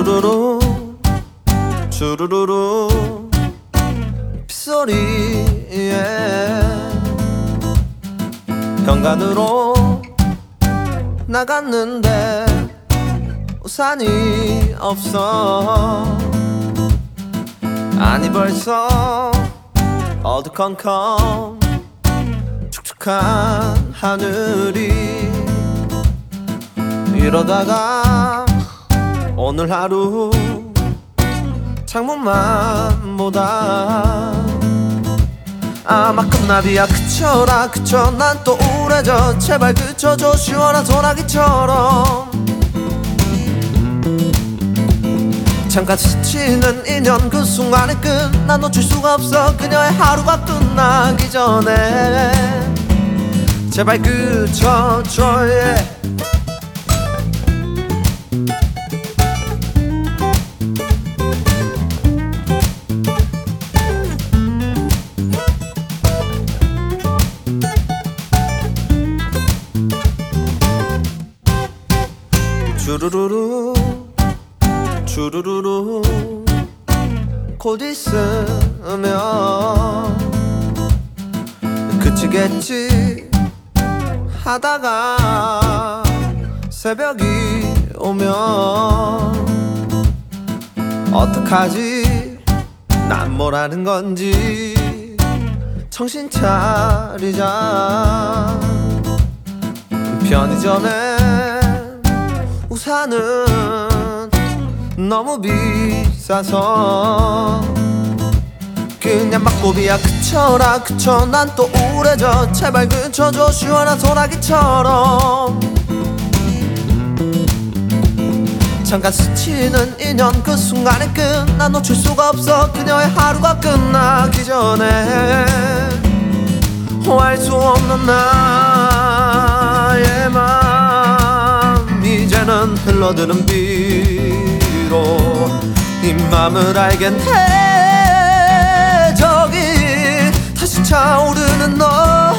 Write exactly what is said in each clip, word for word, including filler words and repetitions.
주르르르 주르르르 빗소리에 현관으로 나갔는데 우산이 없어. 아니 벌써 어두컴컴 축축한 하늘이. 이러다가 오늘 하루 창문만 보다 아마 끝나비야. 그쳐라 그쳐 난 또 우울해져. 제발 그쳐줘 시원한 소나기처럼. 잠깐 스치는 인연 그 순간의 끝 난 놓칠 수가 없어. 그녀의 하루가 끝나기 전에 제발 그쳐줘. yeah. 주르르르 주르르르 곧 있으면 그치겠지 하다가 새벽이 오면 어떡하지 난 뭘 하는 건지. 정신 차리자. 편의점에 우산은 너무 비싸서 그냥 막고비야. 그쳐라 그쳐 난 또 우울해져. 제발 그쳐줘 시원한 소나기처럼. 잠깐 스치는 인연 그 순간의 끝 난 놓칠 수가 없어. 그녀의 하루가 끝나기 전에 알 수 없는 나의 맘 이제는 흘러드는 비로 이 맘을 알겠네. 저기 다시 차오르는 너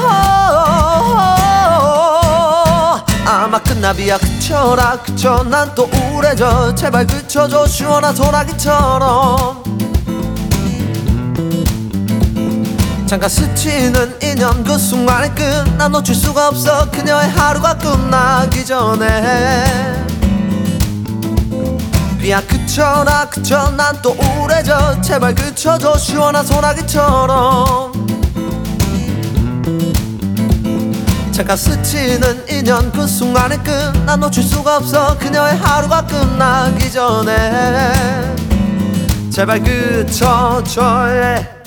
아마 끝나비야. 그쳐라 그쳐 난 또 우울해져. 제발 그쳐줘 시원한 소나기처럼. 잠깐 스치는 인연 그 순간의 끝 난 놓칠 수가 없어. 그녀의 하루가 끝나기 전에 비야. 그쳐라 그쳐 난 또 우울해져. 제발 그쳐줘 시원한 소나기처럼. 잠깐 스치는 인연 그 순간의 끝 난 놓칠 수가 없어. 그녀의 하루가 끝나기 전에 제발 그쳐줘. yeah.